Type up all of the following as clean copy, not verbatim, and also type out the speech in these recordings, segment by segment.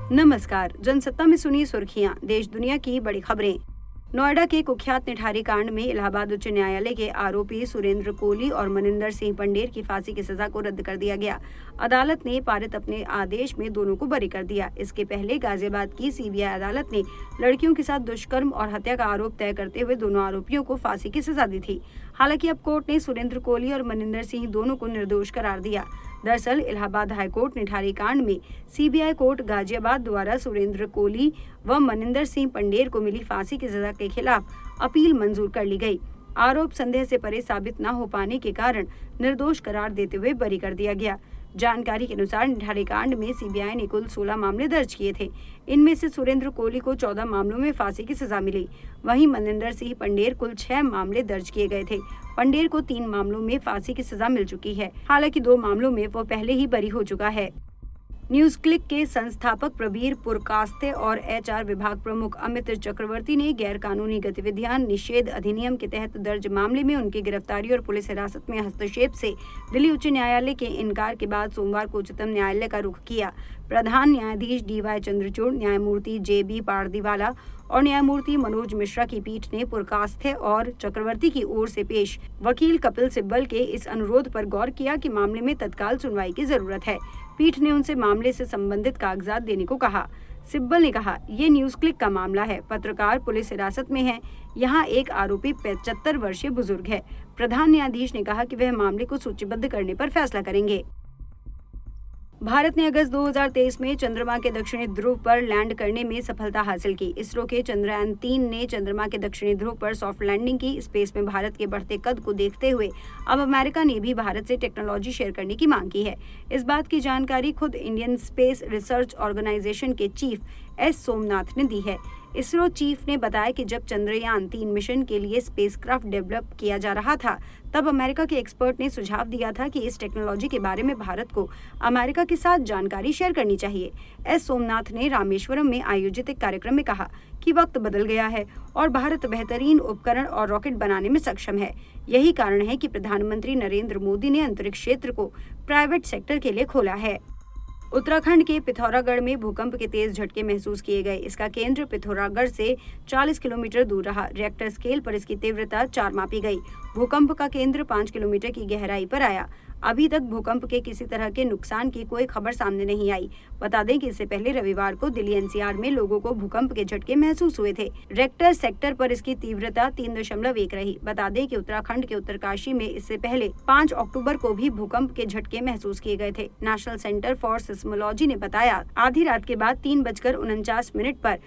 नमस्कार। जनसत्ता में सुनिए सुर्खियां, देश दुनिया की बड़ी खबरें। नोएडा के कुख्यात निठारी कांड में इलाहाबाद उच्च न्यायालय के आरोपी सुरेंद्र कोली और मनिंदर सिंह पंडेर की फांसी की सजा को रद्द कर दिया गया। अदालत ने पारित अपने आदेश में दोनों को बरी कर दिया। इसके पहले गाजियाबाद की सीबीआई अदालत ने लड़कियों के साथ दुष्कर्म और हत्या का आरोप तय करते हुए दोनों आरोपियों को फांसी की सजा दी थी। हालांकि अब कोर्ट ने सुरेंद्र कोली और मनिंदर सिंह दोनों को निर्दोष करार दिया। दरअसल इलाहाबाद हाईकोर्ट निठारी कांड में सीबीआई कोर्ट गाजियाबाद द्वारा सुरेंद्र कोली व मनिंदर सिंह पंडेर को मिली फांसी की सजा के खिलाफ अपील मंजूर कर ली गई। आरोप संदेह से परे साबित न हो पाने के कारण निर्दोष करार देते हुए बरी कर दिया गया। जानकारी के अनुसार निठारी कांड में सीबीआई ने कुल 16 मामले दर्ज किए थे। इनमें से सुरेंद्र कोली को 14 मामलों में फांसी की सजा मिली। वहीं मनिंदर सिंह पंडेर कुल 6 मामले दर्ज किए गए थे। पंडेर को 3 मामलों में फांसी की सजा मिल चुकी है। हालांकि 2 मामलों में वो पहले ही बरी हो चुका है। न्यूज क्लिक के संस्थापक प्रबीर पुरकास्ते और एचआर विभाग प्रमुख अमित चक्रवर्ती ने गैर कानूनी गतिविधियां निषेध अधिनियम के तहत दर्ज मामले में उनकी गिरफ्तारी और पुलिस हिरासत में हस्तक्षेप से दिल्ली उच्च न्यायालय के इनकार के बाद सोमवार को उच्चतम न्यायालय का रुख किया। प्रधान न्यायाधीश डीवाई चंद्रचूड़, न्यायमूर्ति जेबी पारदीवाला और न्यायमूर्ति मनोज मिश्रा की पीठ ने पुरकास्थे और चक्रवर्ती की ओर से पेश वकील कपिल सिब्बल के इस अनुरोध पर गौर किया कि मामले में तत्काल सुनवाई की जरूरत है। पीठ ने उनसे मामले से संबंधित कागजात देने को कहा। सिब्बल ने कहा, ये न्यूज क्लिक का मामला है। पत्रकार पुलिस हिरासत में है। यहाँ एक आरोपी 75 वर्षीय बुजुर्ग है। प्रधान न्यायाधीश ने कहा कि वह मामले को सूचीबद्ध करने पर फैसला करेंगे। भारत ने अगस्त 2023 में चंद्रमा के दक्षिणी ध्रुव पर लैंड करने में सफलता हासिल की। इसरो के चंद्रयान 3 ने चंद्रमा के दक्षिणी ध्रुव पर सॉफ्ट लैंडिंग की। स्पेस में भारत के बढ़ते कद को देखते हुए अब अमेरिका ने भी भारत से टेक्नोलॉजी शेयर करने की मांग की है। इस बात की जानकारी खुद इंडियन स्पेस रिसर्च ऑर्गेनाइजेशन के चीफ एस सोमनाथ ने दी है। इसरो चीफ ने बताया कि जब चंद्रयान 3 मिशन के लिए स्पेसक्राफ्ट डेवलप किया जा रहा था, तब अमेरिका के एक्सपर्ट ने सुझाव दिया था कि इस टेक्नोलॉजी के बारे में भारत को अमेरिका के साथ जानकारी शेयर करनी चाहिए। एस सोमनाथ ने रामेश्वरम में आयोजित एक कार्यक्रम में कहा कि वक्त बदल गया है और भारत बेहतरीन उपकरण और रॉकेट बनाने में सक्षम है। यही कारण है कि प्रधानमंत्री नरेंद्र मोदी ने अंतरिक्ष क्षेत्र को प्राइवेट सेक्टर के लिए खोला है। उत्तराखंड के पिथौरागढ़ में भूकंप के तेज झटके महसूस किए गए। इसका केंद्र पिथौरागढ़ से 40 किलोमीटर दूर रहा। रिएक्टर स्केल पर इसकी तीव्रता 4 मापी गई। भूकंप का केंद्र 5 किलोमीटर की गहराई पर आया। अभी तक भूकंप के किसी तरह के नुकसान की कोई खबर सामने नहीं आई। बता दें कि इससे पहले रविवार को दिल्ली एनसीआर में लोगों को भूकंप के झटके महसूस हुए थे। रिएक्टर सेक्टर पर इसकी तीव्रता 3.1 रही। बता दें कि उत्तराखंड के उत्तरकाशी में इससे पहले 5 अक्टूबर को भी भूकंप के झटके महसूस किए गए थे। नेशनल सेंटर फॉर सिस्मोलॉजी ने बताया, आधी रात के बाद 3:49 पर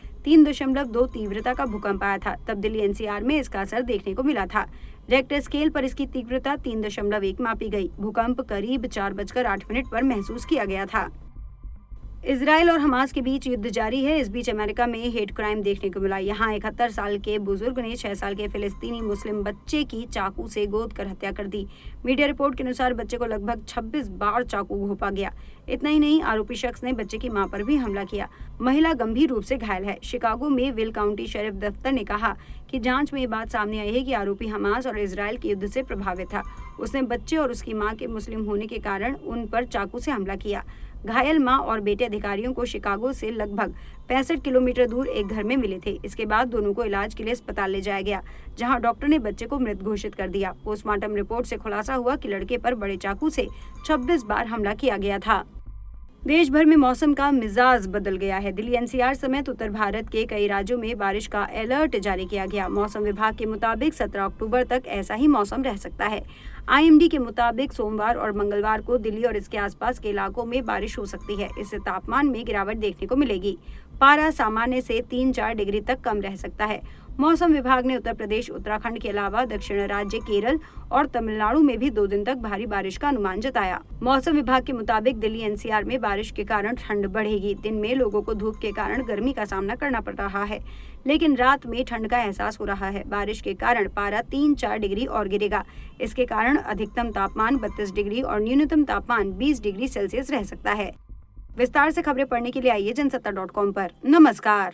3.2 तीव्रता का भूकंप आया था। तब दिल्ली एनसीआर में इसका असर देखने को मिला था। रिएक्टर स्केल पर इसकी तीव्रता 3.1 मापी गई। भूकंप करीब 4:08 पर महसूस किया गया था। इजराइल और हमास के बीच युद्ध जारी है। इस बीच अमेरिका में हेट क्राइम देखने को मिला। यहाँ 71 साल के बुजुर्ग ने 6 साल के फिलिस्तीनी मुस्लिम बच्चे की चाकू से गोद कर हत्या कर दी। मीडिया रिपोर्ट के अनुसार बच्चे को लगभग 26 बार चाकू घोंपा गया। इतना ही नहीं, आरोपी शख्स ने बच्चे की मां पर भी हमला किया। महिला गंभीर रूप से घायल है। शिकागो में विल काउंटी शेरिफ दफ्तर ने कहा कि जांच में ये बात सामने आई है कि आरोपी हमास और इजराइल के युद्ध से प्रभावित था। उसने बच्चे और उसकी मां के मुस्लिम होने के कारण उन पर चाकू से हमला किया। घायल मां और बेटे अधिकारियों को शिकागो से लगभग 65 किलोमीटर दूर एक घर में मिले थे। इसके बाद दोनों को इलाज के लिए अस्पताल ले जाया गया, जहां डॉक्टर ने बच्चे को मृत घोषित कर दिया। पोस्टमार्टम रिपोर्ट से खुलासा हुआ कि लड़के पर बड़े चाकू से 26 बार हमला किया गया था। देश भर में मौसम का मिजाज बदल गया है। दिल्ली एनसीआर समेत उत्तर भारत के कई राज्यों में बारिश का अलर्ट जारी किया गया। मौसम विभाग के मुताबिक 17 अक्टूबर तक ऐसा ही मौसम रह सकता है। आईएमडी के मुताबिक सोमवार और मंगलवार को दिल्ली और इसके आसपास के इलाकों में बारिश हो सकती है। इससे तापमान में गिरावट देखने को मिलेगी। पारा सामान्य से 3-4 डिग्री तक कम रह सकता है। मौसम विभाग ने उत्तर प्रदेश, उत्तराखंड के अलावा दक्षिण राज्य केरल और तमिलनाडु में भी 2 दिन तक भारी बारिश का अनुमान जताया। मौसम विभाग के मुताबिक दिल्ली एनसीआर में बारिश के कारण ठंड बढ़ेगी। दिन में लोगों को धूप के कारण गर्मी का सामना करना पड़ रहा है, लेकिन रात में ठंड का एहसास हो रहा है। बारिश के कारण पारा 3-4 डिग्री और गिरेगा। इसके कारण अधिकतम तापमान 32 डिग्री और न्यूनतम तापमान 20 डिग्री सेल्सियस रह सकता है। विस्तार से खबरें पढ़ने के लिए आइए जनसत्ता.com पर। नमस्कार।